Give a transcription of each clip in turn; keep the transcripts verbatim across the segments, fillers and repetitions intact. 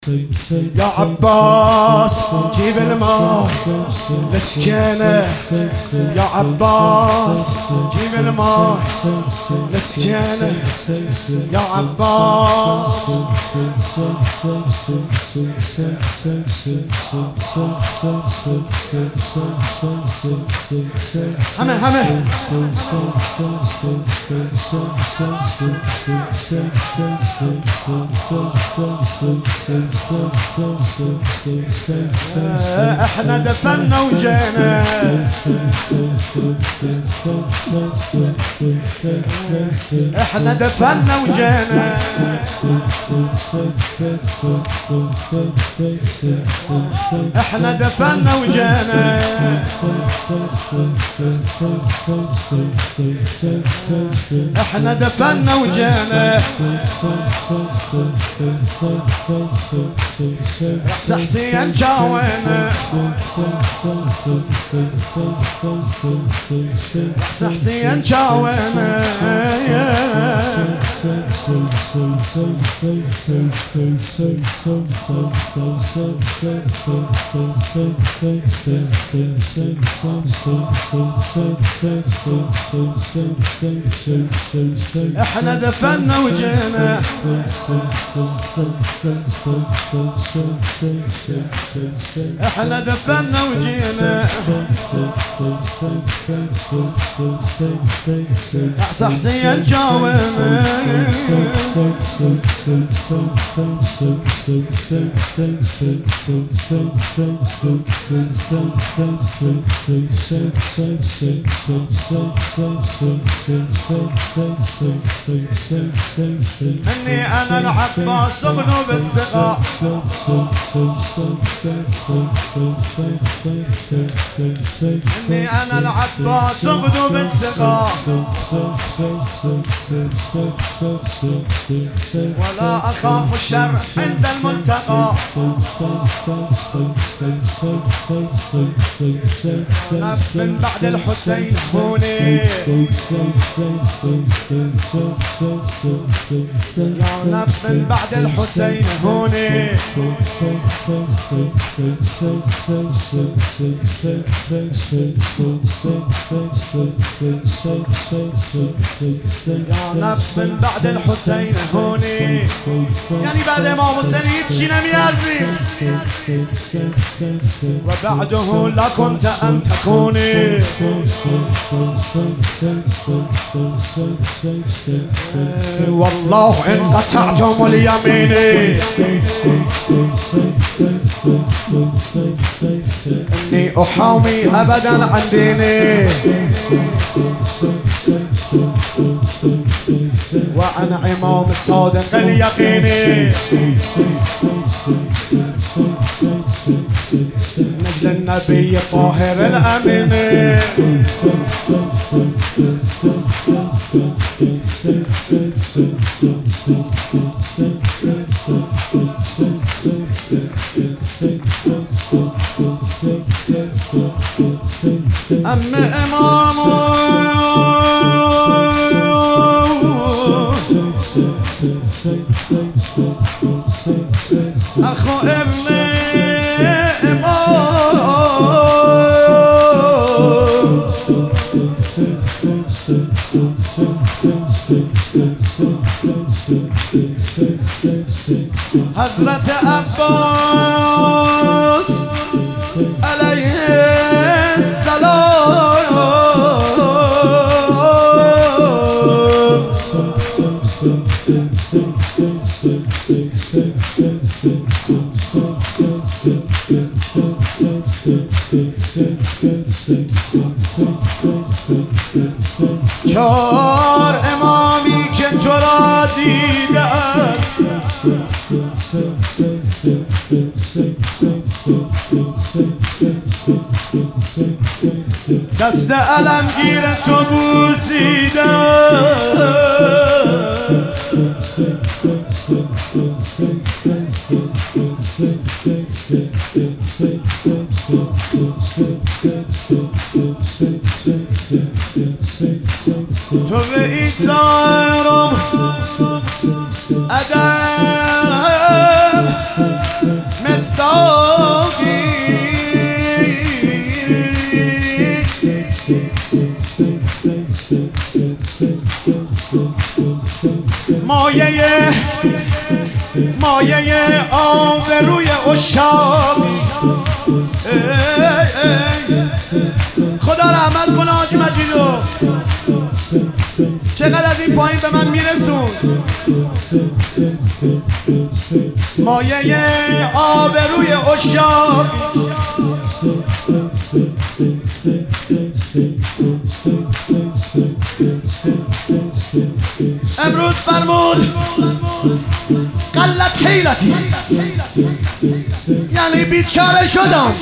يا عباس جيب الماء لسكينة، يا عباس جيب الماء لسكينة، يا عباس همه همه احنا دفنا وجينا، احنا دفنا وجينا، احنا دفنا وجينا، احنا دفنا وجينا، رأس حسين جاوينا، رأس حسين جاوينا، احنا دفنا وجينا، احنا دفنا وجينا، رأس حسين جاوينا، اني انا العباس اغنو بالثقة، اني انا العباس اغنو بالثقة، ولا اخاف الشر عند الملتقى، نفس من بعد الحسين هوني، يا نفس من بعد الحسين هوني، يا نفس من بعد الحسين هوني، يعني بعد امام حسين هيك نميازني، وبعده لا كنت ان تكوني، والله ان قطعتم اليمين، اني احامي ابدا عن ديني، وأنا إمام الصادق اليقيني، نجل النبي الطاهر الأمين، أم إمام أخو ابني إمام، حضرة عباس عليه السلام، چار امامی که تو را دیدن، دست علمگیر تو بوسیدن، تو به این سایرم ادم مصداقی مایه مایه آبروی عشاق خدا رحمت کنه حاج مجیدو چقدر از این پایین به من میرسون مایه آبروی عشاق امروز فرمود قلت حیلتی یعنی بیچاره شدم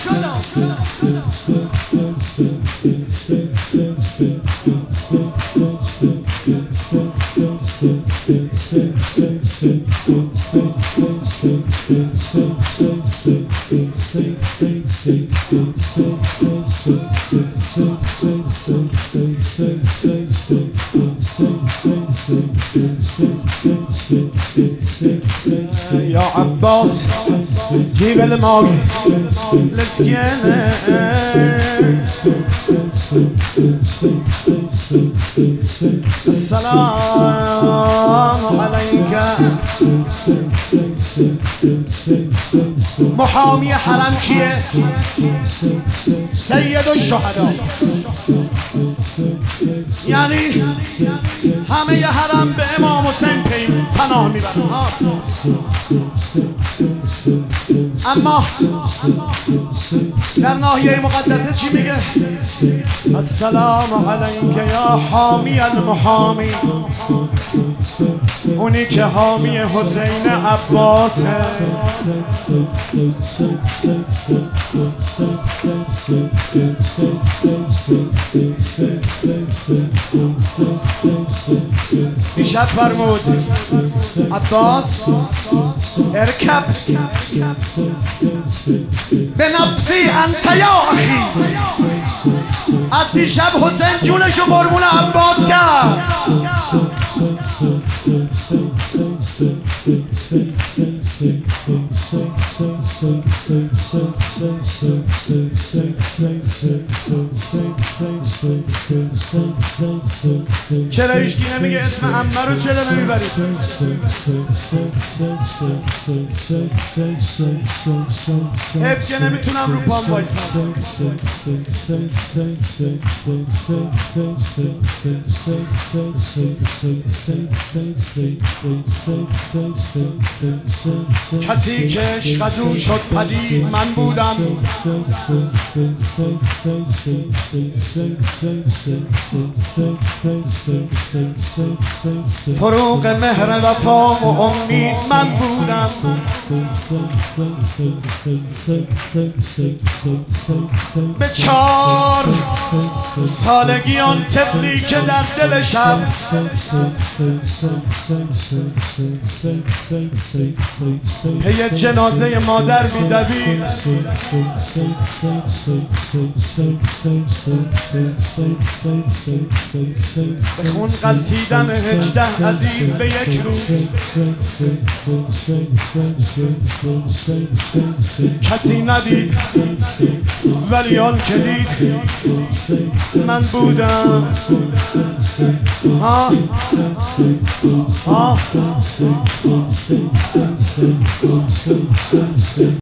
يا عباس جيب الماء للسكينة السلام عليك محامي حرم كيه سيد الشهداء یعنی همه حرم به امام حسین پناه میبرن اما در ناحیه مقدسه چی میگه؟ السلام علیک یا حامی المحامی اونی که حامی حسین عباسه دیشب فرمود عباس ارکب به نفسی انت یا اخی از دیشب حسین جونشو قربون عباس کرد چرا هیچکی نمیگه اسم عمه رو چرا نمیبرید؟ حیف که نمیتونم رو پام وایسم کسی که عشق از او شد پدید من بودم فروغ مهر وفا و امید من بودم به چار سالگی آن طفلی که در دل شب پی جنازه مادر می‌دوید به خون غلطیدن هجده عزیز به یک روز کسی ندید ولی آن که دید من بودم آه آه